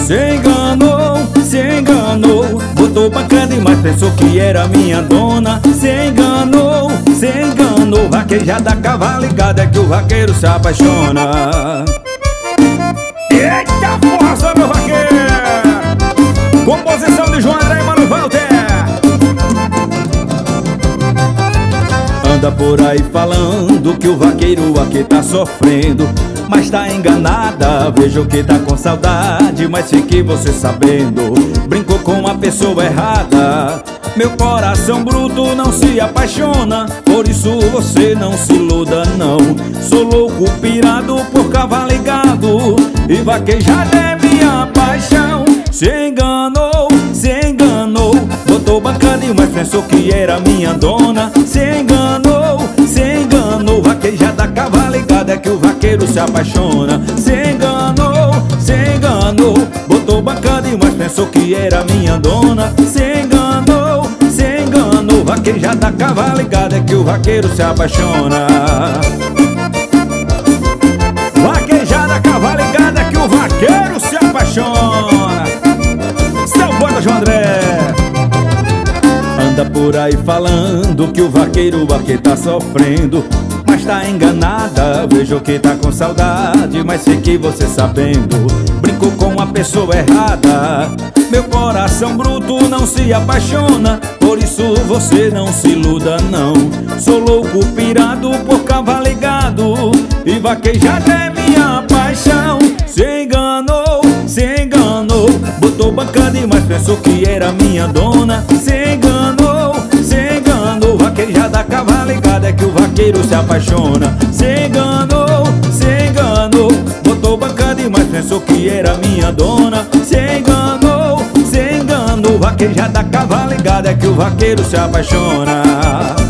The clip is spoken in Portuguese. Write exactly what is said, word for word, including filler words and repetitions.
Se enganou, se enganou, botou banca demais, pensou que era minha dona. Se enganou, se enganou, vaquejada, cavaligada, é que o vaqueiro se apaixona. Eita força, meu vaqueiro! Composição de João André e Mano Walter. Anda por aí falando que o vaqueiro aqui tá sofrendo, mas tá enganada, vejo que tá com saudade. Mas fique você sabendo, brincou com a pessoa errada. Meu coração bruto não se apaixona, por isso você não se iluda não. Sou louco, pirado por cavaligado, e vaquejada é minha paixão. Se enganou, se enganou, botou banca demais, pensou que era minha dona. Se enganou, se enganou, vaquejada, cavaligada, é que o vaqueiro se apaixona. Se enganou, se enganou, botou banca demais, pensou que era minha dona. Se enganou, se enganou, vaquejada, cavaligada, é que o vaqueiro se apaixona. Vaquejada, cavaligada, é que o vaqueiro se apaixona. João André anda por aí falando que o vaqueiro aqui tá sofrendo, mas tá enganada, vejo que tá com saudade. Mas fique você sabendo, brincou com a pessoa errada. Meu coração bruto não se apaixona, por isso você não se iluda não. Sou louco, pirado por cavaligado, e vaquejada é minha paixão. Se enganou, se enganou, botou banca demais, pensou que era minha dona. Se enganou, se enganou, vaquejada, cavaligada, é que o vaqueiro se apaixona. Se enganou, se enganou, botou banca demais, pensou que era minha dona. Se enganou, se enganou, vaquejada, cavaligada, é que o vaqueiro se apaixona.